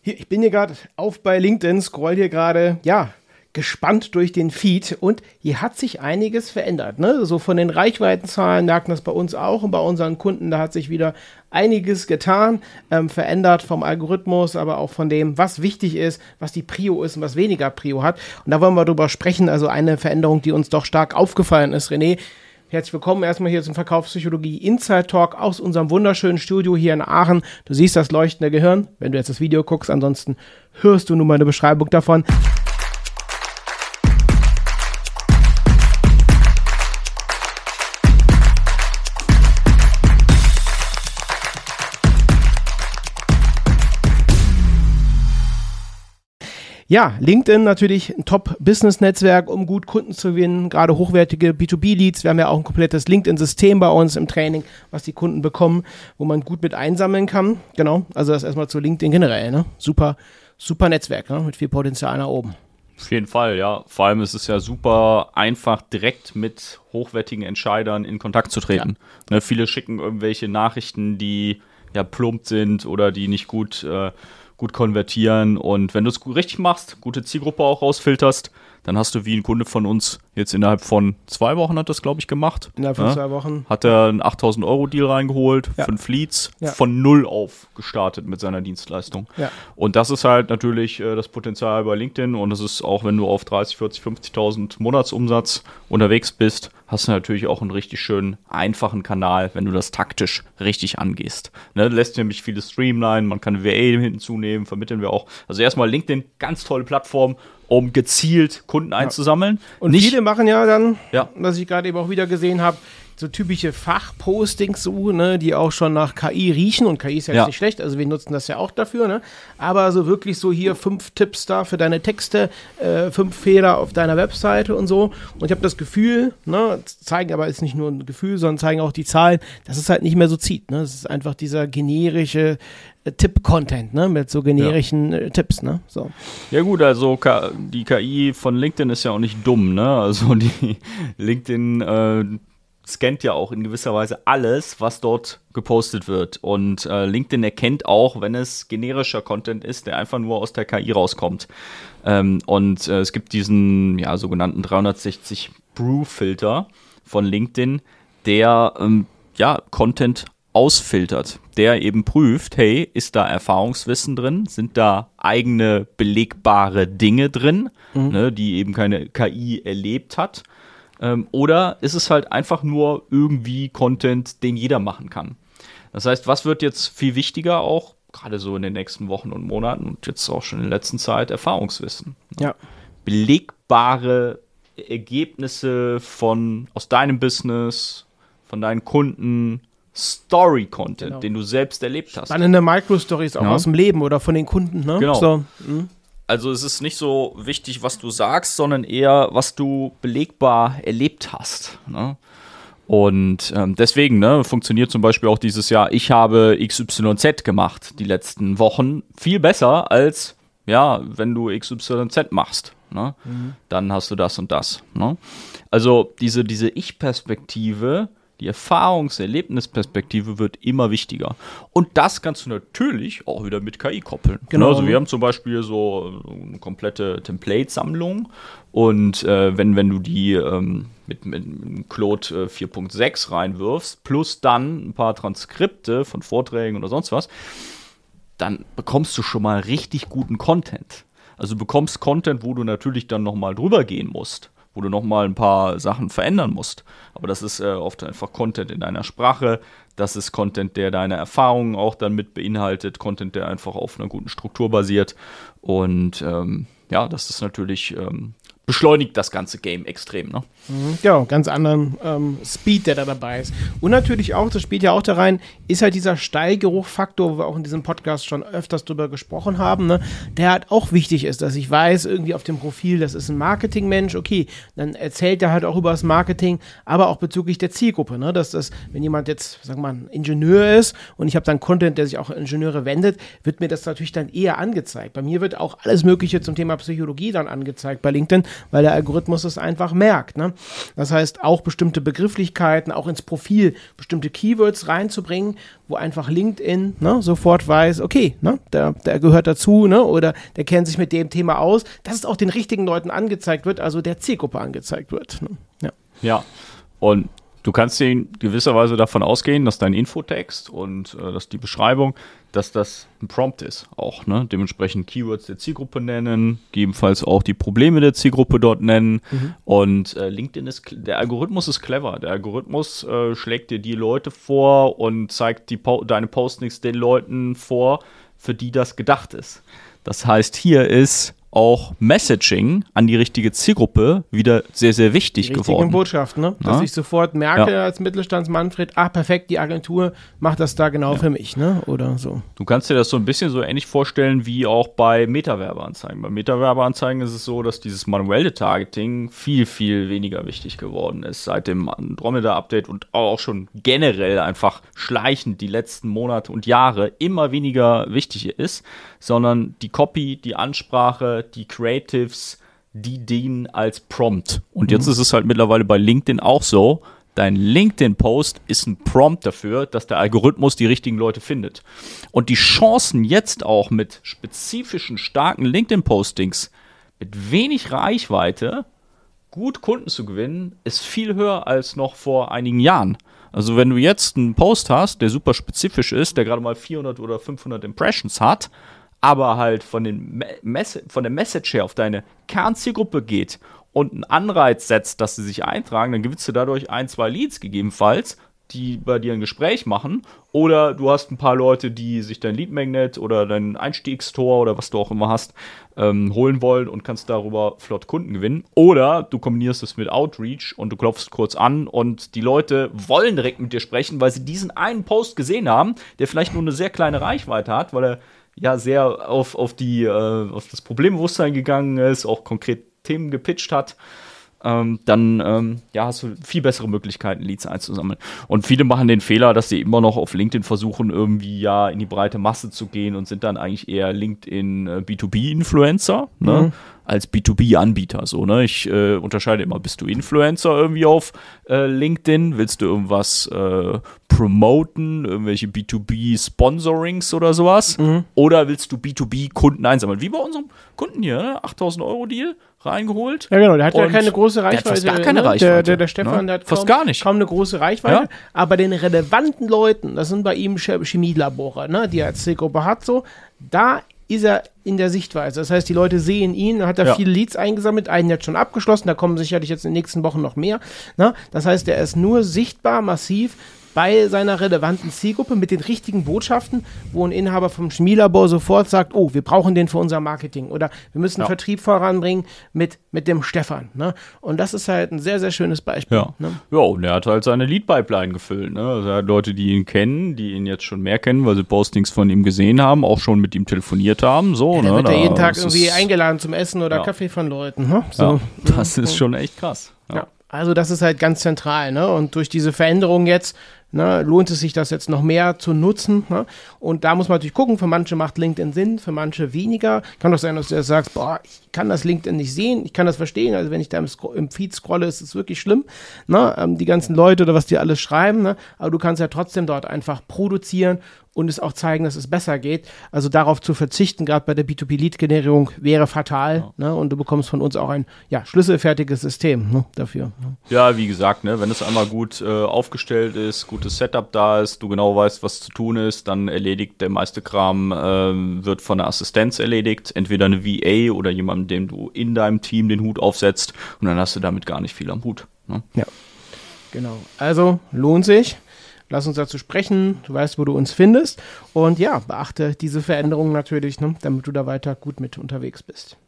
Ich bin hier gerade bei LinkedIn, scroll hier gerade, gespannt durch den Feed und hier hat sich einiges verändert, ne? So von den Reichweitenzahlen merken das bei uns auch und bei unseren Kunden, da hat sich wieder einiges getan, verändert vom Algorithmus, aber auch von dem, was wichtig ist, was die Prio ist und was weniger Prio hat. Und da wollen wir drüber sprechen, also eine Veränderung, die uns doch stark aufgefallen ist, René. Herzlich willkommen erstmal hier zum Verkaufspsychologie Inside Talk aus unserem wunderschönen Studio hier in Aachen. Du siehst das leuchtende Gehirn, wenn du jetzt das Video guckst, ansonsten hörst du nur mal eine Beschreibung davon. Ja, LinkedIn natürlich ein Top-Business-Netzwerk, um gut Kunden zu gewinnen, gerade hochwertige B2B-Leads. Wir haben ja auch ein komplettes LinkedIn-System bei uns im Training, was die Kunden bekommen, wo man gut mit einsammeln kann. Genau, also das erstmal zu LinkedIn generell, ne? Super Netzwerk, ne? Mit viel Potenzial nach oben. Auf jeden Fall, ja. Vor allem ist es ja super einfach, direkt mit hochwertigen Entscheidern in Kontakt zu treten. Ja. Ne, viele schicken irgendwelche Nachrichten, die ja plump sind oder die nicht gut konvertieren, und wenn du es richtig machst, gute Zielgruppe auch rausfilterst, dann hast du wie ein Kunde von uns jetzt innerhalb von 2 Wochen hat das, glaube ich, gemacht. Innerhalb von 2 Wochen. Hat er einen 8.000 € Deal reingeholt, 5 Leads, von 0 auf gestartet mit seiner Dienstleistung. Ja. Und das ist halt natürlich das Potenzial bei LinkedIn, und das ist auch, wenn du auf 30, 40, 50.000 Monatsumsatz unterwegs bist, hast du natürlich auch einen richtig schönen, einfachen Kanal, wenn du das taktisch richtig angehst. Ne, lässt nämlich viele streamline, man kann VA hinzunehmen, vermitteln wir auch. Also erstmal LinkedIn, ganz tolle Plattform, um gezielt Kunden einzusammeln. Und viele machen ja dann, was ich gerade eben auch wieder gesehen habe, so typische Fachpostings, ne, die auch schon nach KI riechen, und KI ist ja jetzt nicht schlecht, also wir nutzen das ja auch dafür, ne? Aber so wirklich so hier 5 Tipps da für deine Texte, 5 Fehler auf deiner Webseite und so, und ich habe das Gefühl, ne, zeigen aber ist nicht nur ein Gefühl, sondern zeigen auch die Zahlen, dass es halt nicht mehr so zieht, ne? Es ist einfach dieser generische Tipp-Content, ne, mit so generischen Tipps, ne, so. Ja gut, also die KI von LinkedIn ist ja auch nicht dumm, ne, also die LinkedIn scannt ja auch in gewisser Weise alles, was dort gepostet wird, und LinkedIn erkennt auch, wenn es generischer Content ist, der einfach nur aus der KI rauskommt, und es gibt diesen sogenannten 360-Brew-Filter von LinkedIn, der Content ausfiltert, der eben prüft, hey, ist da Erfahrungswissen drin, sind da eigene belegbare Dinge drin, ne, die eben keine KI erlebt hat, oder ist es halt einfach nur irgendwie Content, den jeder machen kann. Das heißt, was wird jetzt viel wichtiger auch, gerade so in den nächsten Wochen und Monaten und jetzt auch schon in der letzten Zeit, Erfahrungswissen. Ja. Belegbare Ergebnisse aus deinem Business, von deinen Kunden, Story-Content, den du selbst erlebt hast. Spannende Micro-Stories auch aus dem Leben oder von den Kunden, ne? Genau. So. Also es ist nicht so wichtig, was du sagst, sondern eher, was du belegbar erlebt hast, ne? Und deswegen funktioniert zum Beispiel auch dieses Jahr, ich habe XYZ gemacht die letzten Wochen, viel besser als, wenn du XYZ machst, ne? Dann hast du das und das, ne? Also diese Ich-Perspektive, die Erfahrungs-Erlebnisperspektive wird immer wichtiger. Und das kannst du natürlich auch wieder mit KI koppeln. Genau. Also wir haben zum Beispiel so eine komplette Template-Sammlung, und wenn du die mit Claude 4.6 reinwirfst, plus dann ein paar Transkripte von Vorträgen oder sonst was, dann bekommst du schon mal richtig guten Content. Also du bekommst Content, wo du natürlich dann nochmal drüber gehen musst, wo du nochmal ein paar Sachen verändern musst. Aber das ist oft einfach Content in deiner Sprache, das ist Content, der deine Erfahrungen auch dann mit beinhaltet, Content, der einfach auf einer guten Struktur basiert, und das ist natürlich beschleunigt das ganze Game extrem, ne? Ja, ganz anderen Speed, der da dabei ist. Und natürlich auch, das spielt ja auch da rein, ist halt dieser Steigeruchfaktor, wo wir auch in diesem Podcast schon öfters drüber gesprochen haben, ne, der halt auch wichtig ist, dass ich weiß, irgendwie auf dem Profil, das ist ein Marketingmensch, okay, dann erzählt er halt auch über das Marketing, aber auch bezüglich der Zielgruppe, ne, dass das, wenn jemand jetzt, sagen wir mal, ein Ingenieur ist und ich habe dann Content, der sich auch an Ingenieure wendet, wird mir das natürlich dann eher angezeigt. Bei mir wird auch alles Mögliche zum Thema Psychologie dann angezeigt bei LinkedIn, weil der Algorithmus es einfach merkt. Ne? Das heißt, auch bestimmte Begrifflichkeiten, auch ins Profil bestimmte Keywords reinzubringen, wo einfach LinkedIn sofort weiß, okay, der gehört dazu, oder der kennt sich mit dem Thema aus, dass es auch den richtigen Leuten angezeigt wird, also der Zielgruppe angezeigt wird. Ne? Ja, und du kannst in gewisser Weise davon ausgehen, dass dein Infotext und dass die Beschreibung, dass das ein Prompt ist auch, ne? Dementsprechend Keywords der Zielgruppe nennen, gegebenenfalls auch die Probleme der Zielgruppe dort nennen. Und LinkedIn der Algorithmus ist clever. Der Algorithmus schlägt dir die Leute vor und zeigt deine Postings den Leuten vor, für die das gedacht ist. Das heißt, hier ist auch Messaging an die richtige Zielgruppe wieder sehr, sehr wichtig geworden. Die richtigen Botschaften, ne? Dass ich sofort merke als Mittelstandsmanfred, perfekt, die Agentur macht das da genau für mich, ne? Oder so. Du kannst dir das so ein bisschen so ähnlich vorstellen wie auch bei Meta-Werbeanzeigen. Bei Meta-Werbeanzeigen ist es so, dass dieses manuelle Targeting viel, viel weniger wichtig geworden ist seit dem Andromeda-Update und auch schon generell einfach schleichend die letzten Monate und Jahre immer weniger wichtig ist, sondern die Copy, die Ansprache, die Creatives, die dienen als Prompt. Und jetzt ist es halt mittlerweile bei LinkedIn auch so, dein LinkedIn-Post ist ein Prompt dafür, dass der Algorithmus die richtigen Leute findet. Und die Chancen jetzt auch mit spezifischen, starken LinkedIn-Postings, mit wenig Reichweite, gut Kunden zu gewinnen, ist viel höher als noch vor einigen Jahren. Also wenn du jetzt einen Post hast, der super spezifisch ist, der gerade mal 400 oder 500 Impressions hat, aber halt von der Message her auf deine Kernzielgruppe geht und einen Anreiz setzt, dass sie sich eintragen, dann gewinnst du dadurch 1, 2 Leads gegebenenfalls, die bei dir ein Gespräch machen. Oder du hast ein paar Leute, die sich dein Lead Magnet oder dein Einstiegstor oder was du auch immer hast, holen wollen und kannst darüber flott Kunden gewinnen. Oder du kombinierst es mit Outreach und du klopfst kurz an und die Leute wollen direkt mit dir sprechen, weil sie diesen einen Post gesehen haben, der vielleicht nur eine sehr kleine Reichweite hat, weil er ja sehr auf das Problembewusstsein gegangen ist, auch konkret Themen gepitcht hat, dann hast du viel bessere Möglichkeiten, Leads einzusammeln. Und viele machen den Fehler, dass sie immer noch auf LinkedIn versuchen, irgendwie in die breite Masse zu gehen und sind dann eigentlich eher LinkedIn B2B-Influencer, ne? Als B2B-Anbieter. So, ne? Ich unterscheide immer, bist du Influencer irgendwie auf LinkedIn? Willst du irgendwas promoten, irgendwelche B2B-Sponsorings oder sowas? Oder willst du B2B-Kunden einsammeln? Wie bei unserem Kunden hier, ne? 8.000 Euro Deal reingeholt. Ja, genau, der hat ja keine große Reichweite. Der hat fast gar keine Reichweite. Der Stefan, der hat fast gar nicht. Kaum eine große Reichweite. Ja? Aber den relevanten Leuten, das sind bei ihm Chemielabore, ne, die er als Zielgruppe hat, so, da ist er in der Sichtweise. Das heißt, die Leute sehen ihn, hat da viele Leads eingesammelt, einen jetzt schon abgeschlossen, da kommen sicherlich jetzt in den nächsten Wochen noch mehr. Ne? Das heißt, er ist nur sichtbar, massiv bei seiner relevanten Zielgruppe mit den richtigen Botschaften, wo ein Inhaber vom Chemielabor sofort sagt, oh, wir brauchen den für unser Marketing oder wir müssen Vertrieb voranbringen mit dem Stefan. Ne? Und das ist halt ein sehr, sehr schönes Beispiel. Ja, ne? Ja, und er hat halt seine Lead-Pipeline gefüllt. Ne? Also er hat Leute, die ihn kennen, die ihn jetzt schon mehr kennen, weil sie Postings von ihm gesehen haben, auch schon mit ihm telefoniert haben. So, der wird ja jeden Tag irgendwie eingeladen zum Essen oder Kaffee von Leuten. Ne? So. Ja, das ist schon echt krass. Ja. Also das ist halt ganz zentral, ne? Und durch diese Veränderung jetzt, ne, lohnt es sich, das jetzt noch mehr zu nutzen, ne? Und da muss man natürlich gucken, für manche macht LinkedIn Sinn, für manche weniger. Kann doch sein, dass du sagst, ich kann das LinkedIn nicht sehen, ich kann das verstehen, also wenn ich da im Feed scrolle, ist es wirklich schlimm, ne? Die ganzen Leute oder was die alles schreiben, ne? Aber du kannst ja trotzdem dort einfach produzieren und es auch zeigen, dass es besser geht. Also darauf zu verzichten, gerade bei der B2B-Lead-Generierung, wäre fatal. Ne? Und du bekommst von uns auch ein schlüsselfertiges System, ne, dafür. Ne? Ja, wie gesagt, ne, wenn es einmal gut aufgestellt ist, gutes Setup da ist, du genau weißt, was zu tun ist, dann erledigt der meiste Kram, wird von der Assistenz erledigt. Entweder eine VA oder jemandem, dem du in deinem Team den Hut aufsetzt. Und dann hast du damit gar nicht viel am Hut. Ne? Ja, genau. Also lohnt sich. Lass uns dazu sprechen, du weißt, wo du uns findest und beachte diese Veränderungen natürlich, ne, damit du da weiter gut mit unterwegs bist.